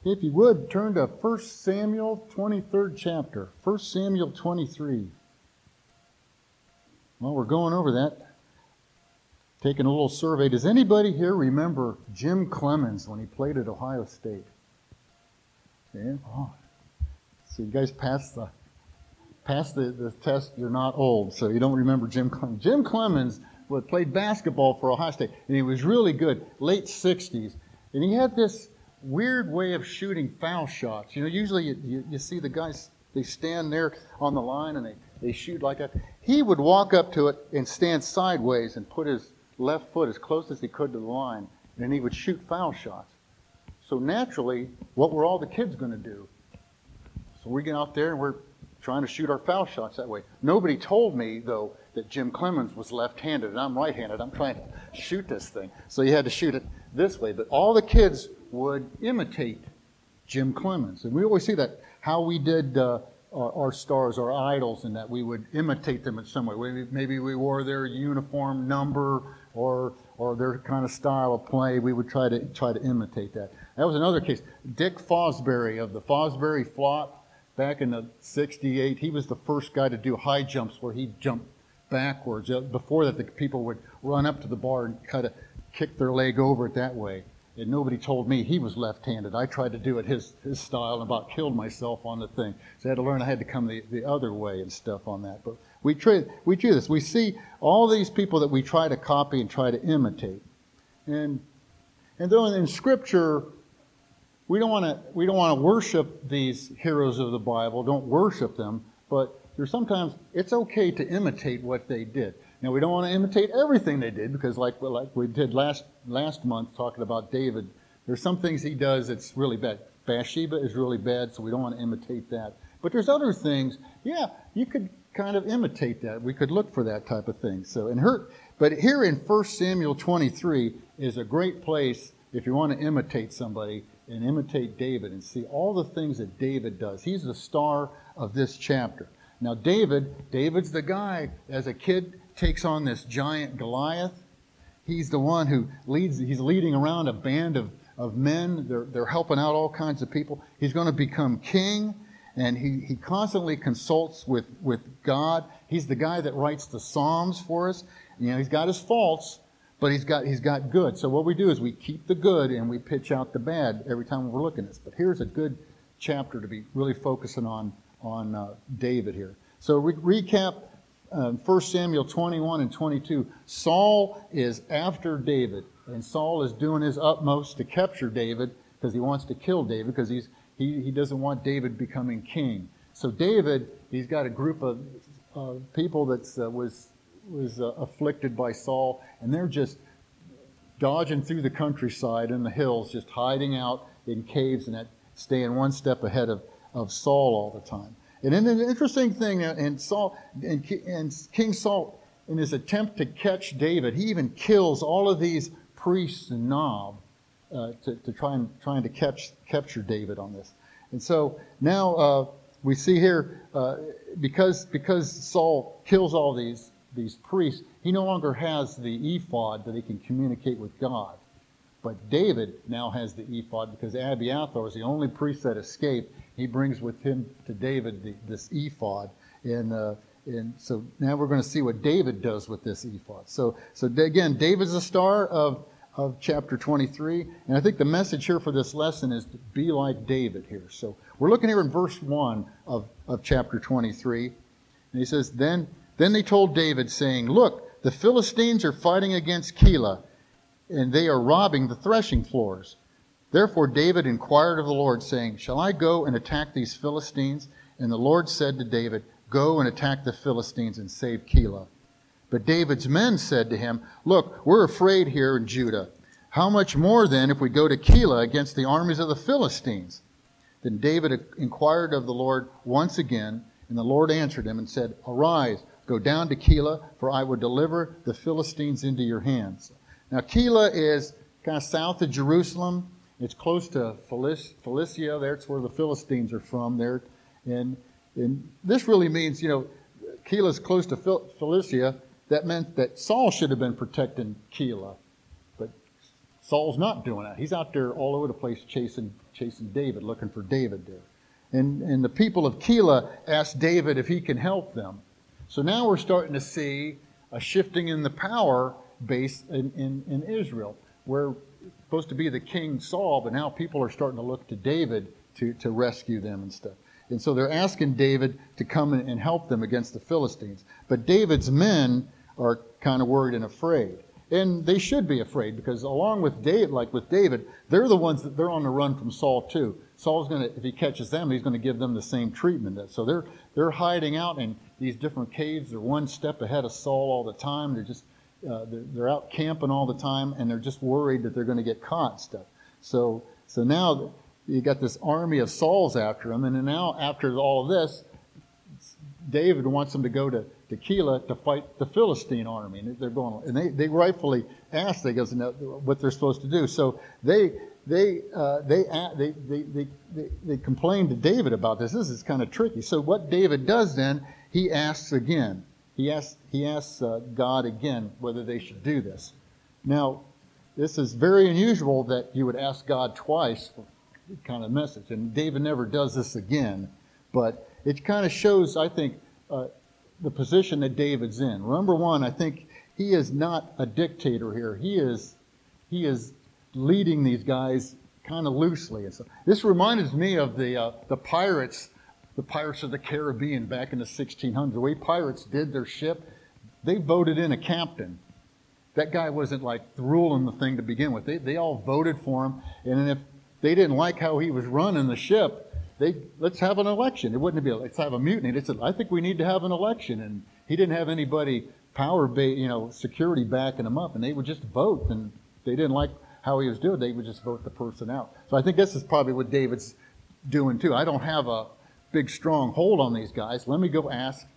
If you would, turn to 1 Samuel 23rd chapter. 1 Samuel 23. Well, we're going over that. Taking a little survey. Does anybody here remember Jim Clemens when he played at Ohio State? Yeah? Oh. So you guys passed the test. You're not old, so you don't remember Jim Clemens. Jim Clemens played basketball for Ohio State, and he was really good, late 60s. And he had this weird way of shooting foul shots. You know, usually you see the guys, they stand there on the line and they shoot like that. He would walk up to it and stand sideways and put his left foot as close as he could to the line, and he would shoot foul shots. So naturally, what were all the kids going to do? So we get out there and we're trying to shoot our foul shots that way. Nobody told me, though, that Jim Clemens was left-handed and I'm right-handed. I'm trying to shoot this thing. So you had to shoot it this way. But all the kids would imitate Jim Clemens. And we always see that, how we did our stars, our idols, and that we would imitate them in some way. Maybe we wore their uniform number or their kind of style of play. We would try to imitate that. That was another case. Dick Fosbury of the Fosbury Flop back in the 68, he was the first guy to do high jumps where he jumped backwards. Before that, the people would run up to the bar and kind of kick their leg over it that way. And nobody told me he was left-handed. I tried to do it his style and about killed myself on the thing. So I had to learn I had to come the other way and stuff on that. But we do this. We see all these people that we try to copy and try to imitate. And though in Scripture, we don't want to worship these heroes of the Bible. Don't worship them. But there's sometimes it's okay to imitate what they did. Now, we don't want to imitate everything they did because like we did last month talking about David, there's some things he does that's really bad. Bathsheba is really bad, so we don't want to imitate that. But there's other things, yeah, you could kind of imitate that. We could look for that type of thing. But here in 1 Samuel 23 is a great place if you want to imitate somebody and imitate David and see all the things that David does. He's the star of this chapter. Now David's the guy, as a kid, takes on this giant Goliath. He's the one who he's leading around a band of men. They're helping out all kinds of people. He's going to become king, and he constantly consults with God. He's the guy that writes the Psalms for us. You know, he's got his faults, but he's got good. So what we do is we keep the good and we pitch out the bad every time we're looking at this. But here's a good chapter to be really focusing on David here. So recap 1 Samuel 21 and 22. Saul is after David, and Saul is doing his utmost to capture David because he wants to kill David because he doesn't want David becoming king. So David, he's got a group of people that was afflicted by Saul, and they're just dodging through the countryside and the hills, just hiding out in caves and staying one step ahead of Saul all the time. And then an interesting thing, and King Saul, in his attempt to catch David, he even kills all of these priests and Nob to trying to capture David on this. And so now we see here because Saul kills all these priests, he no longer has the ephod that he can communicate with God. But David now has the ephod because Abiathar was the only priest that escaped. He brings with him to David this ephod. And so now we're going to see what David does with this ephod. So again, David's the star of chapter 23. And I think the message here for this lesson is to be like David here. So we're looking here in verse 1 of chapter 23. And he says, Then they told David, saying, Look, the Philistines are fighting against Keilah, and they are robbing the threshing floors. Therefore David inquired of the Lord, saying, Shall I go and attack these Philistines? And the Lord said to David, Go and attack the Philistines and save Keilah. But David's men said to him, Look, we're afraid here in Judah. How much more then if we go to Keilah against the armies of the Philistines? Then David inquired of the Lord once again, and the Lord answered him and said, Arise, go down to Keilah, for I will deliver the Philistines into your hands. Now Keilah is kind of south of Jerusalem. It's close to Philistia. That's where the Philistines are from there. And this really means, Keilah is close to Philistia. That meant that Saul should have been protecting Keilah. But Saul's not doing that. He's out there all over the place chasing David, looking for David there. And the people of Keilah asked David if he can help them. So now we're starting to see a shifting in the power base in Israel, where it's supposed to be the king Saul, but now people are starting to look to David to rescue them and stuff. And so they're asking David to come and help them against the Philistines. But David's men are kind of worried and afraid. And they should be afraid, because along with David, like with David, they're the ones that they're on the run from Saul too. Saul's going to, if he catches them, he's going to give them the same treatment. So they're hiding out in these different caves. They're one step ahead of Saul all the time. They're just they're out camping all the time, and they're just worried that they're going to get caught and stuff. So now you got this army of Saul's after them, and then now after all of this, David wants them to go to Keilah to fight the Philistine army, and they're going. And they rightfully ask, they goes what they're supposed to do. So they complain to David about this. This is kind of tricky. So what David does then, he asks again. He asks God again whether they should do this. Now, this is very unusual that you would ask God twice for this kind of message, and David never does this again. But it kind of shows, I think, the position that David's in. Number one, I think he is not a dictator here. He is leading these guys kind of loosely. And so this reminds me of the pirates of the Caribbean back in the 1600s. The way pirates did their ship, they voted in a captain. That guy wasn't like ruling the thing to begin with. They all voted for him, and then if they didn't like how he was running the ship, let's have an election. It wouldn't be let's have a mutiny. They said, I think we need to have an election. And he didn't have anybody security backing him up, and they would just vote. And they didn't like how he was doing, they would just vote the person out. So I think this is probably what David's doing too. I don't have a big strong hold on these guys. Let me go ask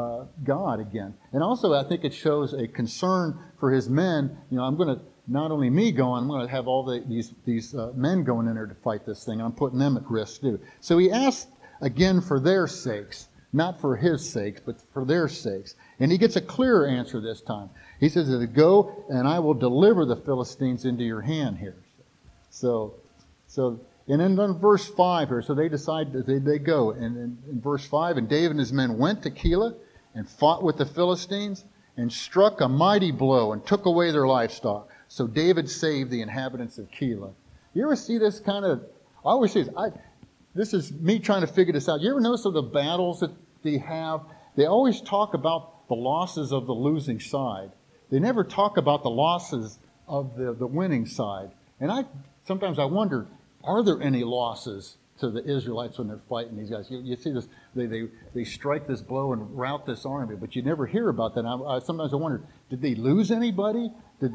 God again. And also I think it shows a concern for his men. I'm going to, not only me going, I'm going to have all these men going in there to fight this thing. I'm putting them at risk too. So he asked again for their sakes, not for his sakes, but for their sakes. And he gets a clearer answer this time. He says, go and I will deliver the Philistines into your hand here. So and then in verse 5 here, so they decide that they go. And in verse 5, and David and his men went to Keilah and fought with the Philistines and struck a mighty blow and took away their livestock. So David saved the inhabitants of Keilah. You ever see this kind of, I always say this is me trying to figure this out. You ever notice of the battles that they have, they always talk about the losses of the losing side. They never talk about the losses of the winning side. And sometimes I wonder, are there any losses to the Israelites when they're fighting these guys? You see this, they strike this blow and rout this army, but you never hear about that. Sometimes I wonder, did they lose anybody?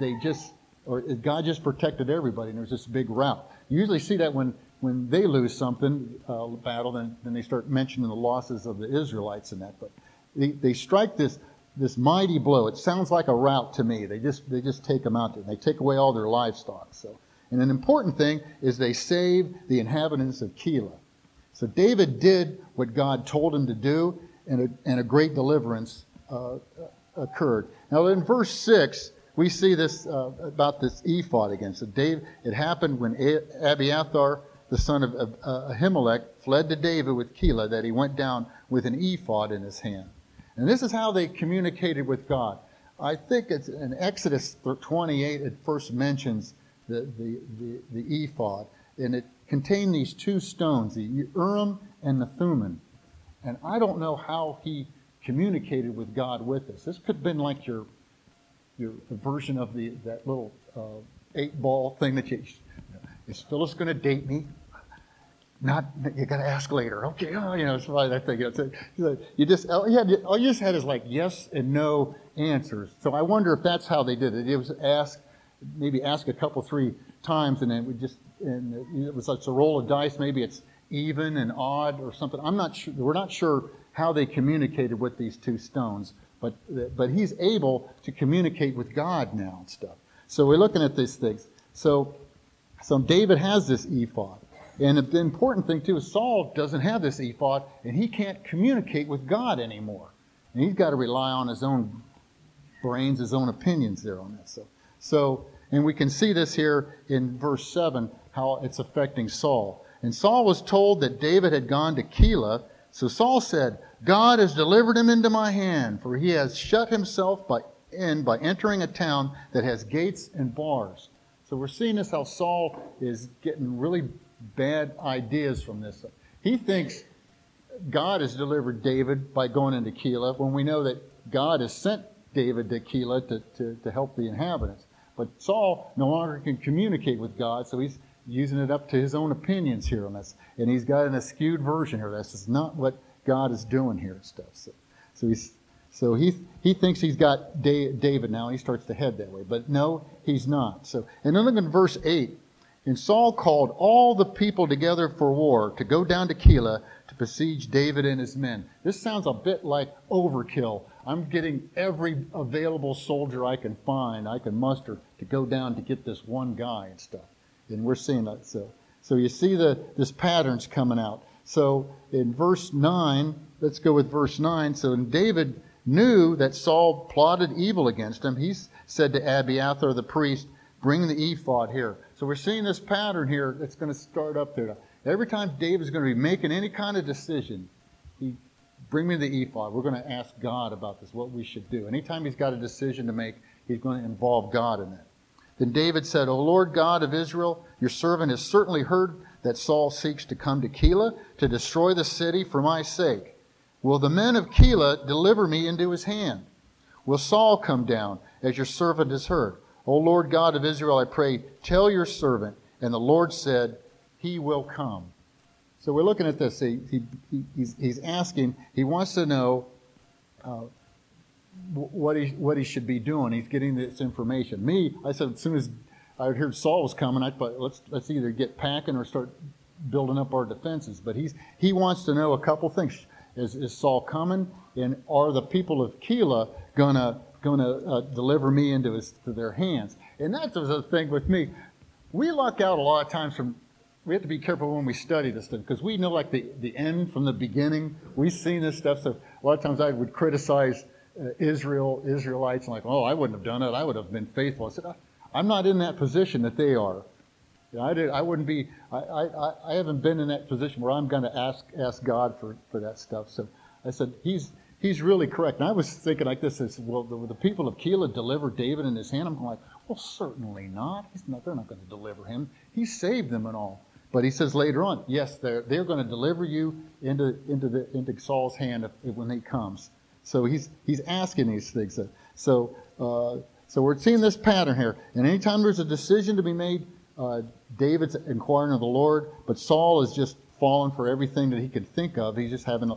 Or God just protected everybody and there's this big rout? You usually see that when they lose something, battle, then they start mentioning the losses of the Israelites and that. But they strike this mighty blow. It sounds like a rout to me. They just take them out there. They take away all their livestock. And an important thing is they save the inhabitants of Keilah. So David did what God told him to do, and a great deliverance occurred. Now in verse 6, we see this about this ephod again. So it happened when Abiathar, the son of Ahimelech, fled to David with Keilah, that he went down with an ephod in his hand. And this is how they communicated with God. I think it's in Exodus 28, it first mentions the ephod. And it contained these two stones, the Urim and the Thummim. And I don't know how he communicated with God with this. This could have been like your version of that little 8-ball thing that is Phyllis going to date me? Not, you got to ask later. Okay, it's like that thing. All you just had is like yes and no answers. So I wonder if that's how they did it. It was ask a couple, 3 times, and then it was like a roll of dice. Maybe it's even and odd or something. I'm not sure. We're not sure how they communicated with these 2 stones. But he's able to communicate with God now and stuff. So we're looking at these things. So David has this ephod. And the important thing too is Saul doesn't have this ephod, and he can't communicate with God anymore. And he's got to rely on his own brains, his own opinions there on that. And we can see this here in verse 7, how it's affecting Saul. And Saul was told that David had gone to Keilah. So Saul said, God has delivered him into my hand, for he has shut himself by entering a town that has gates and bars. So we're seeing this, how Saul is getting really bad ideas from this. He thinks God has delivered David by going into Keilah, when we know that God has sent David to Keilah to help the inhabitants. But Saul no longer can communicate with God, so he's using it up to his own opinions here on this. And he's got an skewed version here. This is not what God is doing here and stuff. So he thinks he's got David now, and he starts to head that way. But no, he's not. So, and then look at verse 8. And Saul called all the people together for war to go down to Keilah to besiege David and his men. This sounds a bit like overkill. I'm getting every available soldier I can find, I can muster, to go down to get this one guy and stuff. And we're seeing that. So you see this pattern's coming out. So in verse 9, let's go with verse 9. So when David knew that Saul plotted evil against him, he said to Abiathar the priest, bring the ephod here. So we're seeing this pattern here that's going to start up there. Every time David's going to be making any kind of decision, bring me the ephod. We're going to ask God about this, what we should do. Anytime he's got a decision to make, he's going to involve God in that. Then David said, O Lord God of Israel, your servant has certainly heard that Saul seeks to come to Keilah to destroy the city for my sake. Will the men of Keilah deliver me into his hand? Will Saul come down, as your servant has heard? O Lord God of Israel, I pray, tell your servant. And the Lord said, he will come. So we're looking at this. He's asking, he wants to know what he should be doing. He's getting this information. I said, as soon as I heard Saul was coming, I thought, let's either get packing or start building up our defenses. But he wants to know a couple things. Is Saul coming? And are the people of Keilah gonna deliver me into their hands? And that's the thing with me. We luck out a lot of times we have to be careful when we study this stuff, because we know like the end from the beginning. We've seen this stuff, so a lot of times I would criticize Israelites, and like, oh, I wouldn't have done it. I would have been faithful. I said, I'm not in that position that they are. I wouldn't be. I haven't been in that position where I'm going to ask God for that stuff. So I said, he's really correct. And I was thinking like this: well, the people of Keilah deliver David in his hand. I'm like, well, certainly not. They're not going to deliver him. He saved them and all. But he says later on, yes, they're going to deliver you into Saul's hand when he comes. So he's asking these things. So we're seeing this pattern here. And anytime there's a decision to be made, David's inquiring of the Lord, but Saul is just falling for everything that he could think of. He's just having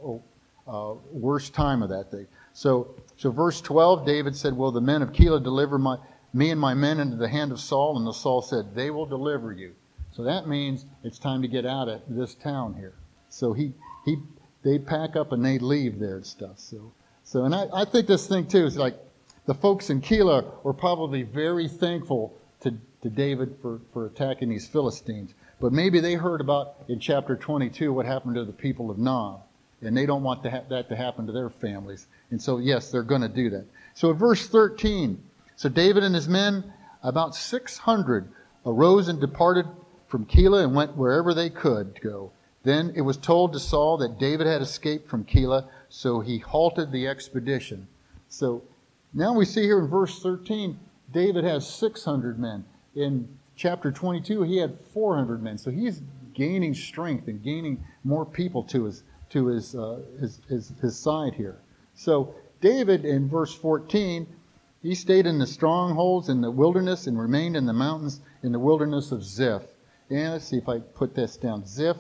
a worse time of that thing. So verse 12, David said, will the men of Keilah deliver me and my men into the hand of Saul? And the Saul said, they will deliver you. So that means it's time to get out of this town here. So they pack up and they leave there and stuff. So and I think this thing too is like the folks in Keilah were probably very thankful to David for attacking these Philistines. But maybe they heard about in chapter 22 what happened to the people of Nob. And they don't want that to happen to their families. And so, yes, they're going to do that. So in verse 13, so David and his men, about 600, arose and departed from Keilah and went wherever they could go. Then it was told to Saul that David had escaped from Keilah, so he halted the expedition. So now we see here in verse 13, David has 600 men. In chapter 22, he had 400 men. So he's gaining strength and gaining more people to his side here. So David, in verse 14, he stayed in the strongholds in the wilderness and remained in the mountains in the wilderness of Ziph. And let's see if I put this down. Ziph.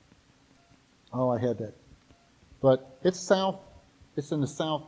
Oh, I had that. But it's south. It's in the south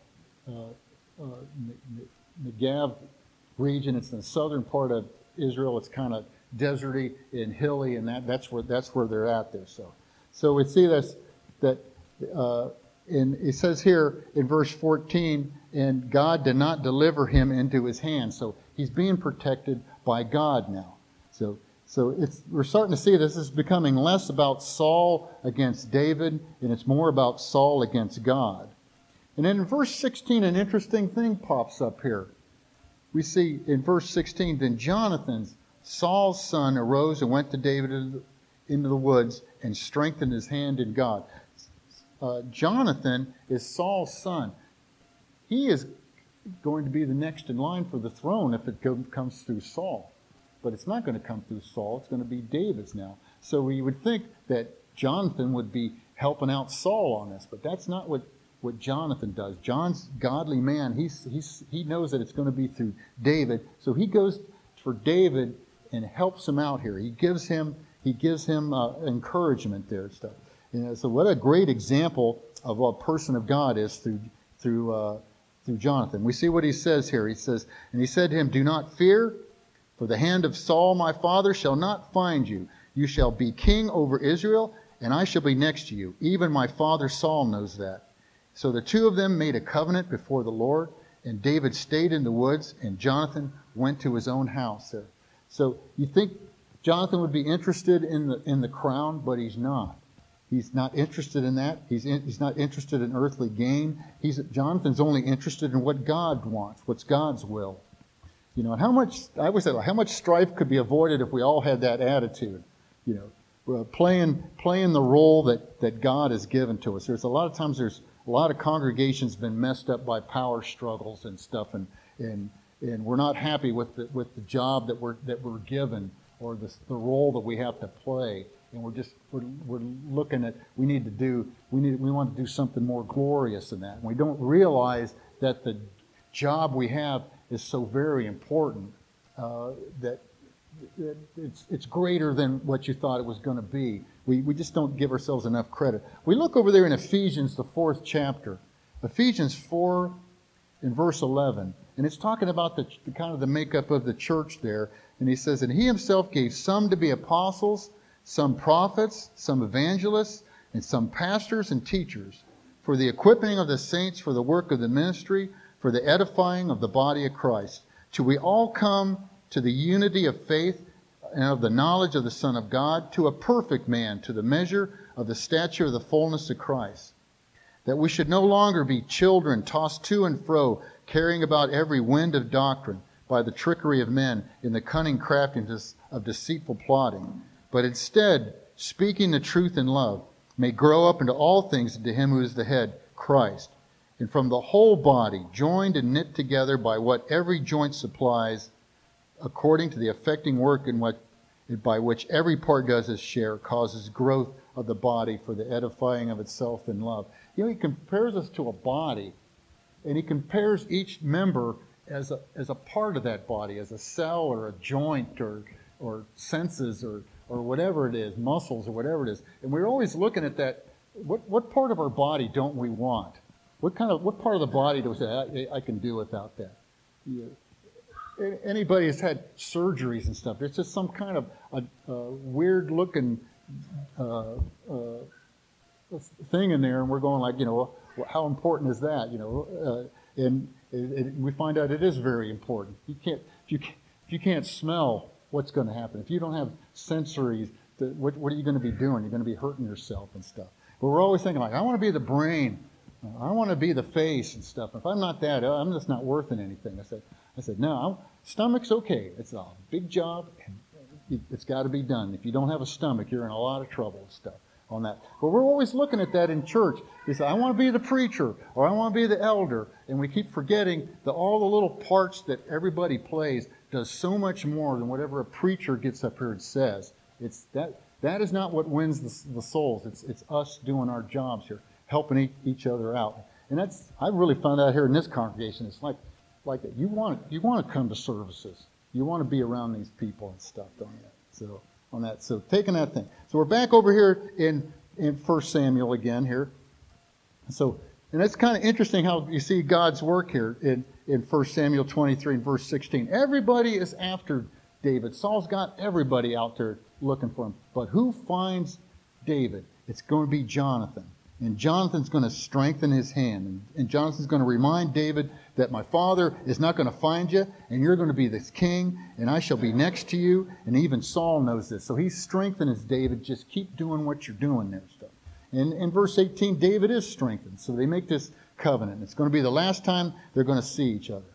Negev region. It's in the southern part of Israel. It's kind of deserty and hilly, and that's where they're at there. So we see this that it says here in verse 14, and God did not deliver him into his hand. So he's being protected by God now. So we're starting to see this is becoming less about Saul against David, and it's more about Saul against God. And then in verse 16, an interesting thing pops up here. we see in verse 16, then Jonathan, Saul's son, arose and went to David into the woods and strengthened his hand in God. Jonathan is Saul's son. He is going to be the next in line for the throne if it comes through Saul. But it's not going to come through Saul. It's going to be David's now. So we would think that Jonathan would be helping out Saul on this, but that's not what Jonathan does. John's godly man. He knows that it's going to be through David, so he goes for David and helps him out here. He gives him encouragement there and stuff. So what a great example of what a person of God is through Jonathan. We see what he says here. He says, and he said to him, "Do not fear, for the hand of Saul my father shall not find you. You shall be king over Israel, and I shall be next to you. Even my father Saul knows that." So the two of them made a covenant before the Lord, and David stayed in the woods, and Jonathan went to his own house there. So you think Jonathan would be interested in the crown, but he's not. He's not interested in that. He's not interested in earthly gain. Jonathan's only interested in what God wants, what's God's will. You know, and how much strife could be avoided if we all had that attitude? You know, playing the role that God has given to us. There's a lot of congregations been messed up by power struggles and stuff, and we're not happy with the job that we're given or the role that we have to play, and we're looking at we want to do something more glorious than that. And we don't realize that the job we have is so very important that it's greater than what you thought it was going to be. We just don't give ourselves enough credit. We look over there in Ephesians, the 4th chapter, Ephesians 4 in verse 11, and it's talking about the kind of the makeup of the church there. And he says, "And he himself gave some to be apostles, some prophets, some evangelists, and some pastors and teachers, for the equipping of the saints, for the work of the ministry, for the edifying of the body of Christ, till we all come to the unity of faith and of the knowledge of the Son of God, to a perfect man, to the measure of the stature of the fullness of Christ, that we should no longer be children tossed to and fro, carrying about every wind of doctrine, by the trickery of men, in the cunning craftiness of deceitful plotting, but instead, speaking the truth in love, may grow up into all things into him who is the head, Christ. And from the whole body, joined and knit together by what every joint supplies, according to the affecting work by which every part does its share, causes growth of the body for the edifying of itself in love." You know, he compares us to a body, and he compares each member as a part of that body, as a cell or a joint or senses or whatever it is, muscles or whatever it is. And we're always looking at that. What part of our body don't we want? What part of the body do we say, I can do without that? Anybody has had surgeries and stuff, there's just some kind of a weird looking thing in there, and we're going like, you know, how important is that? You know, and we find out it is very important. If you can't smell, what's going to happen? If you don't have sensories, what are you going to be doing? You're going to be hurting yourself and stuff. But we're always thinking like, I want to be the brain, I want to be the face and stuff. If I'm not that, I'm just not worth anything. I said, no, stomach's okay. It's a big job, and it's got to be done. If you don't have a stomach, you're in a lot of trouble and stuff on that. But we're always looking at that in church. We say, I want to be the preacher, or I want to be the elder. And we keep forgetting that all the little parts that everybody plays does so much more than whatever a preacher gets up here and says. It's that is not what wins the souls. It's us doing our jobs here, helping each other out. And I really found out here in this congregation, it's like that. You want to come to services. You want to be around these people and stuff, don't you? So taking that thing. So we're back over here in 1 Samuel again here. And that's kind of interesting how you see God's work here in 1 Samuel 23 and verse 16. Everybody is after David. Saul's got everybody out there looking for him. But who finds David? It's going to be Jonathan. And Jonathan's going to strengthen his hand. And Jonathan's going to remind David that my father is not going to find you, and you're going to be this king, and I shall be next to you. And even Saul knows this. So he's strengthening David. Just keep doing what you're doing there. Stuff. And in verse 18, David is strengthened. So they make this covenant. It's going to be the last time they're going to see each other.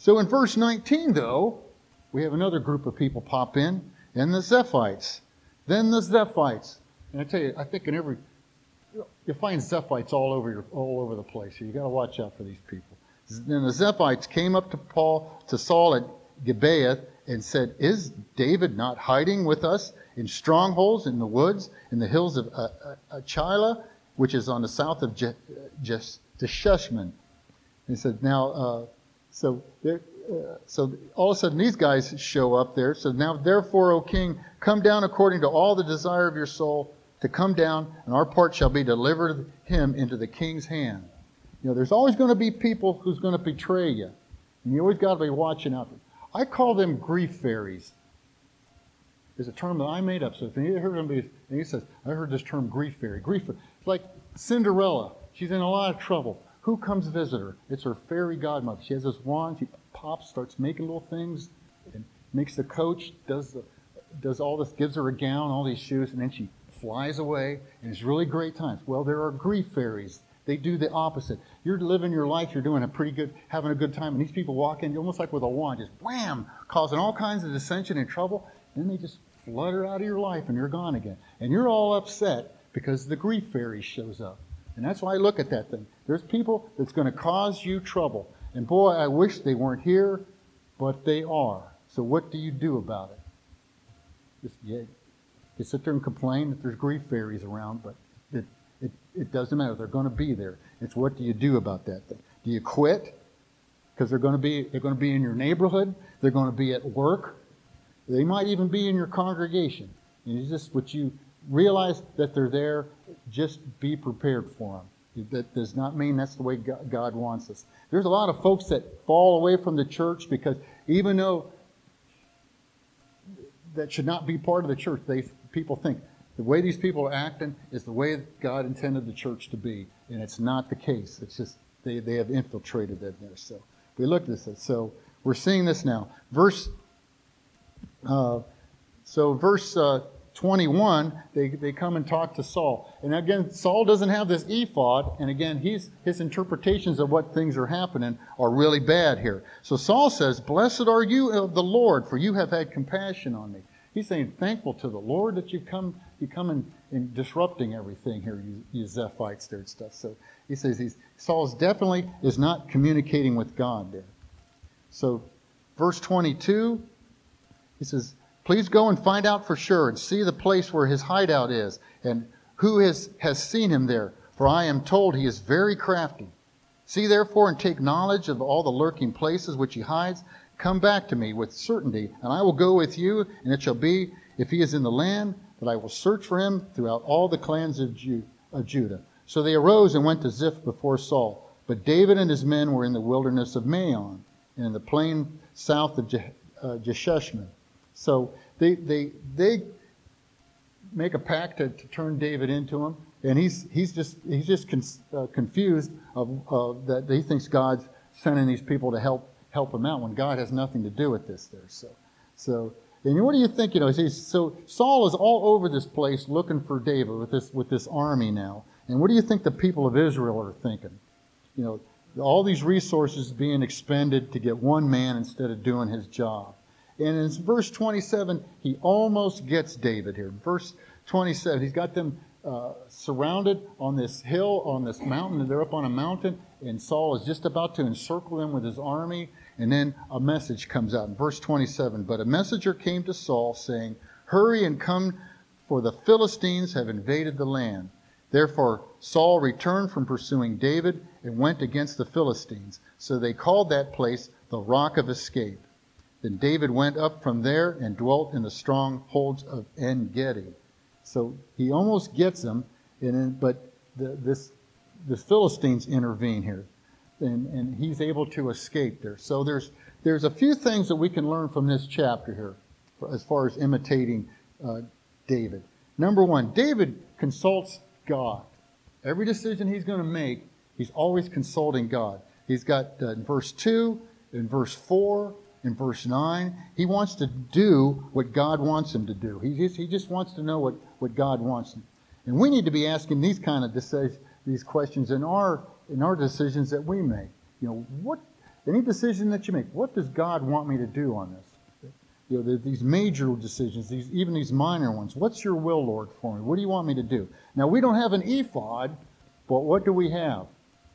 So in verse 19, though, we have another group of people pop in, and the Zephites. Then the Zephites. And I tell you, I think in every... You'll find Zephites all over the place. So you got to watch out for these people. Then the Zephites came up to Saul at Gibeah and said, "Is David not hiding with us in strongholds in the woods, in the hills of Achilah, which is on the south of Jeshimon?" He said, "Now, so all of a sudden these guys show up there. So now, therefore, O king, come down according to all the desire of your soul, to come down, and our part shall be delivered him into the king's hand." You know, there's always going to be people who's going to betray you. And you always got to be watching out. I call them grief fairies. It's a term that I made up. So if you heard somebody, and he says, "I heard this term grief fairy." Grief fairy. It's like Cinderella. She's in a lot of trouble. Who comes visit her? It's her fairy godmother. She has this wand. She pops, starts making little things, and makes the coach, does all this, gives her a gown, all these shoes, and then she flies away, and it's really great times. Well, there are grief fairies. They do the opposite. You're living your life, you're doing having a good time, and these people walk in almost like with a wand, just wham, causing all kinds of dissension and trouble, and then they just flutter out of your life, and you're gone again. And you're all upset because the grief fairy shows up. And that's why I look at that thing. There's people that's going to cause you trouble. And boy, I wish they weren't here, but they are. So what do you do about it? You sit there and complain that there's grief fairies around, but it doesn't matter. They're going to be there. It's what do you do about that thing? Do you quit? Because they're going to be in your neighborhood. They're going to be at work. They might even be in your congregation. And it's just what you realize that they're there. Just be prepared for them. That does not mean that's the way God wants us. There's a lot of folks that fall away from the church because even though that should not be part of the church, people think the way these people are acting is the way God intended the church to be, and it's not the case. It's just they have infiltrated that there. So we looked at this. So we're seeing this now. Verse 21, they come and talk to Saul. And again, Saul doesn't have this ephod, and again, his interpretations of what things are happening are really bad here. So Saul says, "Blessed are you of the Lord, for you have had compassion on me." He's saying, thankful to the Lord that you've come and disrupting everything here, you Zephites there and stuff. So he says Saul's definitely is not communicating with God there. So verse 22, he says, "Please go and find out for sure and see the place where his hideout is and who has seen him there, for I am told he is very crafty. See therefore and take knowledge of all the lurking places which he hides. Come back to me with certainty, and I will go with you, and it shall be, if he is in the land, that I will search for him throughout all the clans of Judah." So they arose and went to Ziph before Saul. But David and his men were in the wilderness of Maon, and in the plain south of Jeshimon. So they make a pact to turn David into him, and he's just confused of that he thinks God's sending these people to help him out when God has nothing to do with this there. So and what do you think? So Saul is all over this place looking for David with this army now. And what do you think the people of Israel are thinking? All these resources being expended to get one man instead of doing his job. And in verse 27, he almost gets David here. Verse 27, he's got them surrounded on this hill, on this mountain. They're up on a mountain, and Saul is just about to encircle them with his army. And then a message comes out in verse 27. "But a messenger came to Saul, saying, 'Hurry and come, for the Philistines have invaded the land.' Therefore Saul returned from pursuing David and went against the Philistines. So they called that place the Rock of Escape. Then David went up from there and dwelt in the strongholds of En-Gedi." So he almost gets them, but the Philistines intervene here, and he's able to escape there. So there's a few things that we can learn from this chapter here, as far as imitating David. Number one, David consults God. Every decision he's going to make, he's always consulting God. He's got in verse 2, in verse 4, in verse 9, he wants to do what God wants him to do. He just wants to know what God wants him. And we need to be asking these kind of these questions in our decisions that we make. Any decision that you make, what does God want me to do on this? You know, these major decisions, even these minor ones. What's your will, Lord, for me? What do you want me to do? Now, we don't have an ephod, but what do we have?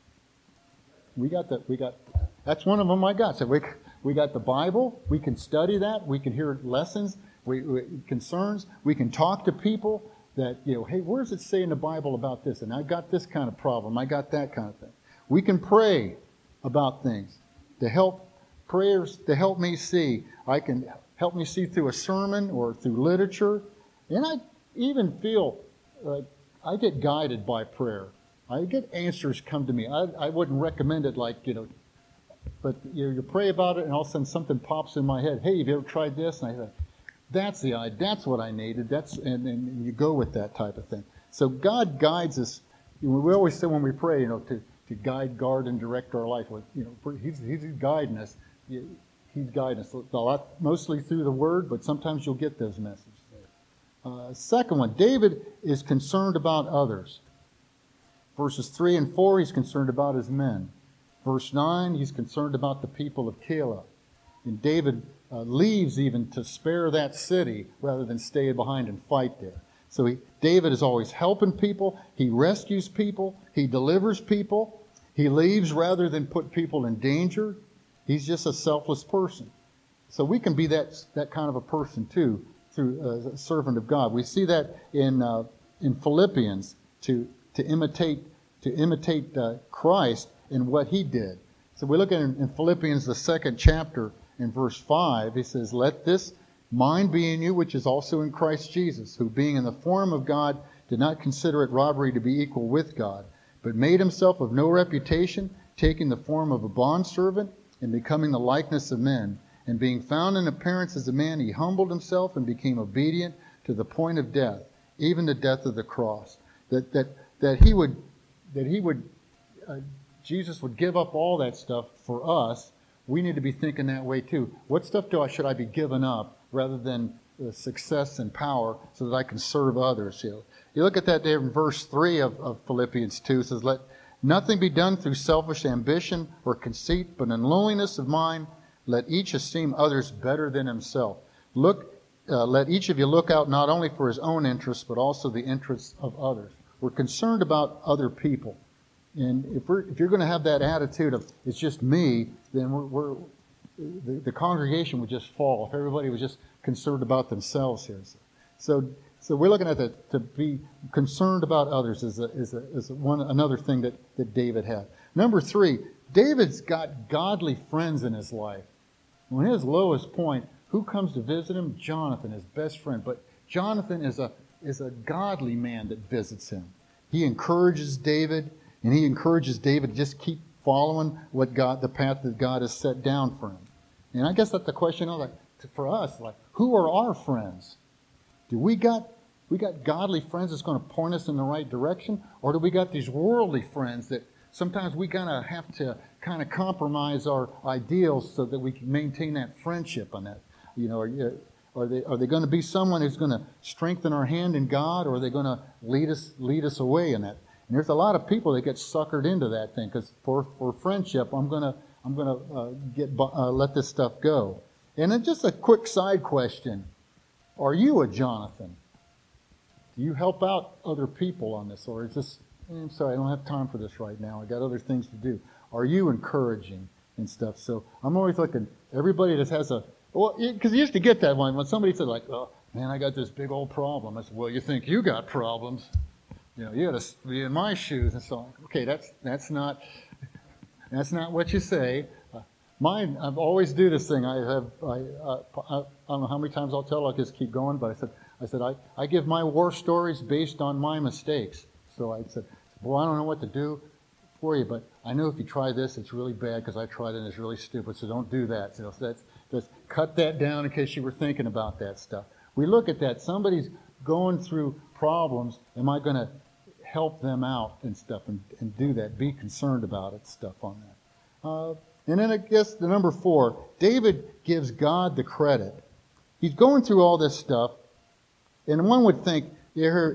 That's one of them I got. So we got the Bible. We can study that. We can hear lessons, concerns. We can talk to people that, hey, where does it say in the Bible about this? And I got this kind of problem. I got that kind of thing. We can pray about things prayers to help me see. I can help me see through a sermon or through literature. And I even feel like I get guided by prayer. I get answers come to me. I wouldn't recommend it but you pray about it and all of a sudden something pops in my head. Hey, have you ever tried this? And I thought, that's what I needed. And you go with that type of thing. So God guides us. We always say when we pray, to guide, guard, and direct our life. He's guiding us. He's guiding us a lot, mostly through the Word, but sometimes you'll get those messages. Second one, David is concerned about others. Verses 3 and 4, he's concerned about his men. Verse 9, he's concerned about the people of Keilah. And David leaves even to spare that city rather than stay behind and fight there. So David is always helping people. He rescues people. He delivers people. He leaves rather than put people in danger. He's just a selfless person. So we can be that kind of a person too, through a servant of God. We see that in Philippians to imitate Christ in what he did. So we look at in Philippians, the 2nd chapter, in verse 5, he says, "Let this mind be in you, which is also in Christ Jesus, who being in the form of God did not consider it robbery to be equal with God, but made himself of no reputation, taking the form of a bondservant and becoming the likeness of men. And being found in appearance as a man, he humbled himself and became obedient to the point of death, even the death of the cross." Jesus would give up all that stuff for us. We need to be thinking that way too. What stuff should I be giving up rather than success and power so that I can serve others? You look at that there in verse 3 of Philippians 2. It says, "Let nothing be done through selfish ambition or conceit, but in lowliness of mind, let each esteem others better than himself. Let each of you look out not only for his own interests, but also the interests of others." We're concerned about other people. And if you're going to have that attitude of it's just me, then the congregation would just fall if everybody was just concerned about themselves here. So we're looking at that to be concerned about others is another thing that David had. Number 3, David's got godly friends in his life. When his lowest point, who comes to visit him? Jonathan, his best friend. But Jonathan is a godly man that visits him. He encourages David. And he encourages David to just keep following the path that God has set down for him. And I guess that's the question for us, who are our friends? Do we got godly friends that's going to point us in the right direction? Or do we got these worldly friends that sometimes we have to compromise our ideals so that we can maintain that friendship on that? Are they going to be someone who's going to strengthen our hand in God, or are they going to lead us away in that? And there's a lot of people that get suckered into that thing because for friendship, I'm gonna let this stuff go. And then just a quick side question: are you a Jonathan? Do you help out other people on this, or is this? I'm sorry, I don't have time for this right now. I got other things to do. Are you encouraging and stuff? So I'm always looking. Everybody that has because you used to get that one when somebody said "Oh man, I got this big old problem." I said, "Well, you think you got problems? You got to be in my shoes." And so, okay, that's not what you say. Mine, I always do this thing. I don't know how many times I'll tell. I'll just keep going. But I said I give my war stories based on my mistakes. So I said, "Well, I don't know what to do for you, but I know if you try this, it's really bad because I tried it and it's really stupid. So don't do that." So just cut that down in case you were thinking about that stuff. We look at that. Somebody's going through problems. Am I going to help them out and stuff and do that? Be concerned about it, stuff on that. And then I guess the number 4, David gives God the credit. He's going through all this stuff, and one would think here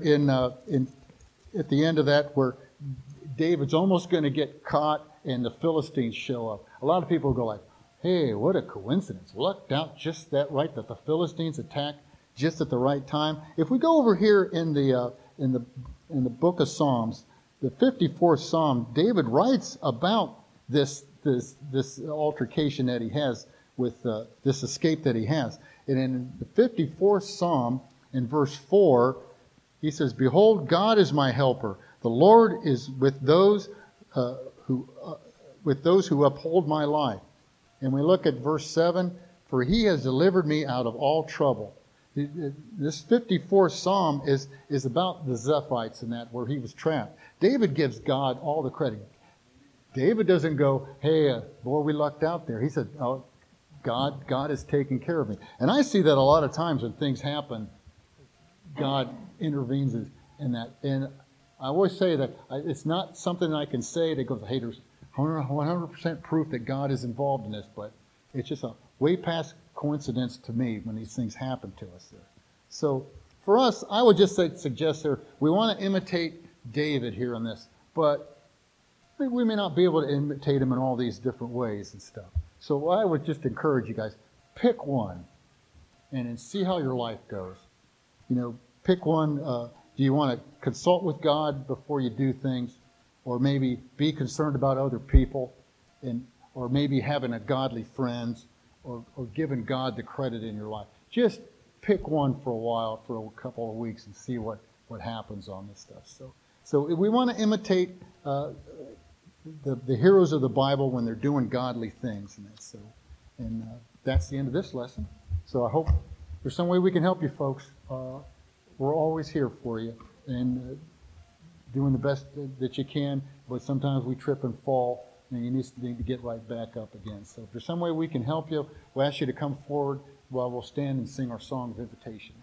at the end of that where David's almost going to get caught and the Philistines show up. A lot of people go like, hey, what a coincidence. Lucked out just that right that the Philistines attacked just at the right time. If we go over here in the book of Psalms, the 54th Psalm, David writes about this altercation that he has with this escape that he has. And in the 54th Psalm, in verse 4, he says, "Behold, God is my helper. The Lord is with those who uphold my life." And we look at verse 7, "For he has delivered me out of all trouble." This 54th Psalm is about the Zephites and that, where he was trapped. David gives God all the credit. David doesn't go, hey, boy, we lucked out there. He said, oh, God is taking care of me. And I see that a lot of times when things happen, God intervenes in that. And I always say that it's not something I can say that goes, hey, there's 100% proof that God is involved in this, but it's just a way past coincidence to me when these things happen to us there. So for us, I would just suggest there, we want to imitate David here in this, but we may not be able to imitate him in all these different ways and stuff. So I would just encourage you guys, pick one and see how your life goes. You know, pick one. Do you want to consult with God before you do things? Or maybe be concerned about other people, or maybe having a godly friends, or giving God the credit in your life. Just pick one for a while, for a couple of weeks, and see what happens on this stuff. So we want to imitate the heroes of the Bible when they're doing godly things. And that's the end of this lesson. So I hope there's some way we can help you folks. We're always here for you. And doing the best that you can, but sometimes we trip and fall, and you need to get right back up again. So if there's some way we can help you, we'll ask you to come forward while we'll stand and sing our song of invitation.